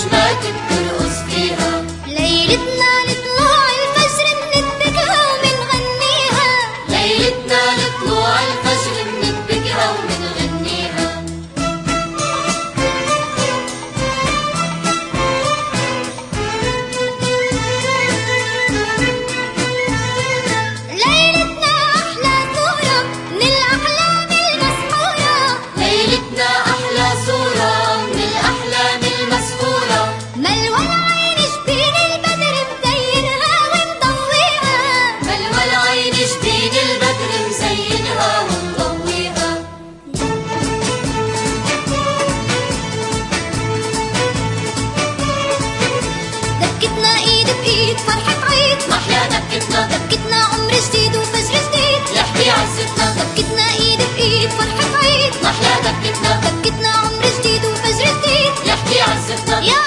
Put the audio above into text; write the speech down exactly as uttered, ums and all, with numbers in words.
نجمات بترقص فيها. ليلتنا لطلوع الفجر منتبكها ومنغنيها. ليلتنا لطلوع الفجر منتبكها ومنغنيها. ليلتنا أحلى صورة من الأحلام المسحورة. ليلتنا أحلى صورة من الأحلام المسحورة. ملوى العين جبين البدر مزينها ومضويها. ملوى العين جبين البدر مزينها ومضويها. دبكتنا إيد بإيد فرحة عيد. محيا دبكتنا. دبكتنا عمر جديد وفجر جديد. يحكي عزتنا. دبكتنا إيد بإيد فرحة عيد. محيا دبكتنا. دبكتنا عمر جديد وفجر جديد. يحكي عزتنا. يا